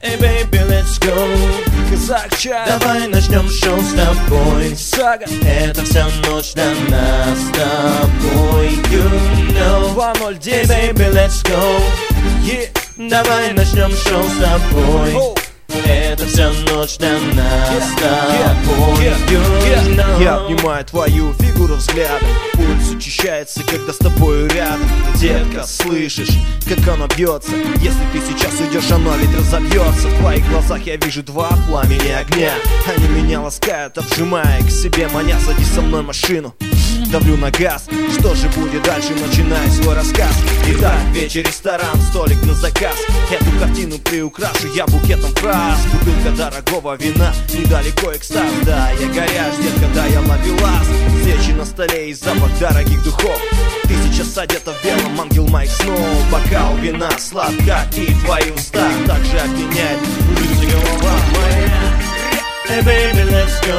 Эй, baby, let's go. Казак чай. Давай начнем шоу с тобой. Сага. Это вся ночь для нас с тобой. You know. 2-0-10. Эй, baby, let's go. Yeah. Давай начнем шоу с тобой. Это вся ночь для нас с тобой. You know. Я обнимаю твою фигуру взглядом. Пульс учащается, когда с тобою рядом. Детка, слышишь, как оно бьется? Если ты сейчас уйдешь, оно ведь разобьется. В твоих глазах я вижу два пламени огня. Они меня ласкают, обжимая к себе, маня. Садись со мной в машину, давлю на газ. Что же будет дальше, начинаю свой рассказ. Итак, вечер, ресторан, столик на заказ. Эту картину приукрашу я букетом фраз. Бутылка дорогого вина, недалеко экстаз. Да, я горяч, детка, да, я ловелас. Свечи на столе и запах дорогих духов. Ты сейчас одета в белом, ангел моих снов. Бокал вина, сладко, и твои уста также обвиняет жизнь голова моя. Hey baby, let's go.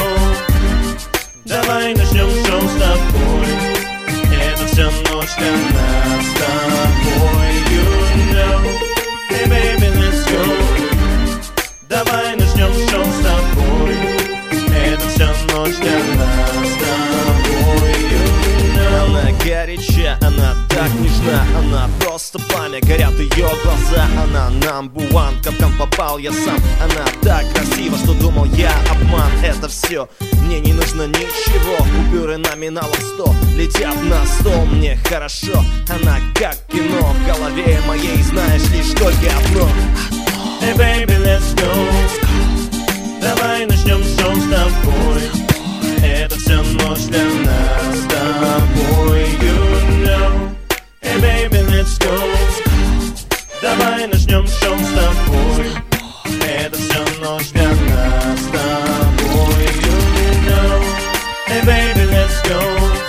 Давай начнем шоу с тобой. Это вся ночь для нас с тобой. You know. Hey baby, let's go. Давай начнем шоу с тобой. Это вся ночь для нас с тобой. You know. Она горяча, она так нежна. Она просто пламя, горят ее глаза. Она number one, в капкан попал я сам. Она так красива, что думал я обман. Это все, мне не нужно ничего. Купюры номиналом 100 летят на стол, мне хорошо. Она как кино, в голове моей знаешь лишь только одно. Hey baby, let's go. Давай начнем шоу с тобой. Это вся ночь для нас с тобой. You know. Hey baby, let's go. Давай начнем шоу с тобой. Это вся ночь для нас с тобой. You know. Hey baby, let's go.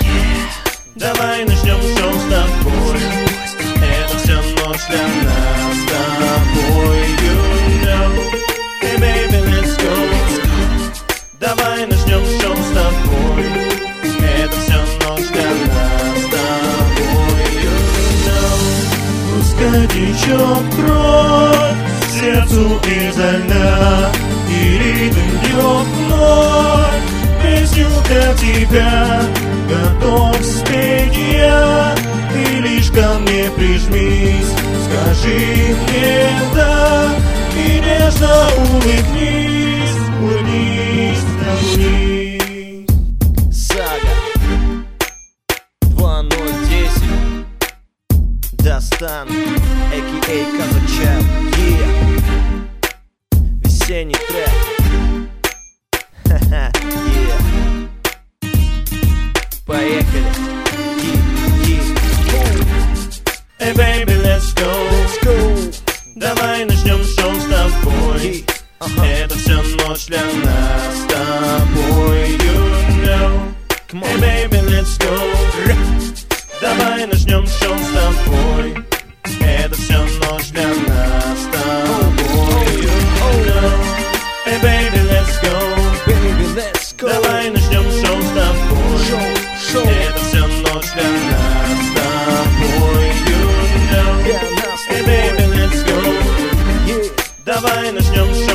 Давай начнем шоу с тобой. Это вся ночь для нас с тобой. You know. Hey baby, let's go. Давай начнем шоу с тобой. Это вся ночь для нас с тобой. You know. Пускай течет кровь сердцу изо льда, и ритм бьет вновь песню для тебя. Готов спеть я, ты лишь ко мне прижмись. Скажи мне да, и нежно улыбнись. Улыбнись, да улыбнись. Сага 2-0-10. Достан, а.к.а. Казачай. Весенний трек. Ха-ха, поехали. Hey baby, let's go. Давай начнем шоу с тобой. Это вся ночь для нас с тобой. You know. Hey baby, let's go. Давай начнем шоу с тобой. Это вся ночь для нас с тобой. You know. Hey baby, let's go. Baby, let's go. Давай начнем шоу с тобой. Это вся ночь для нас с тобой. You know. Hey baby, let's go. Давай начнем шоу.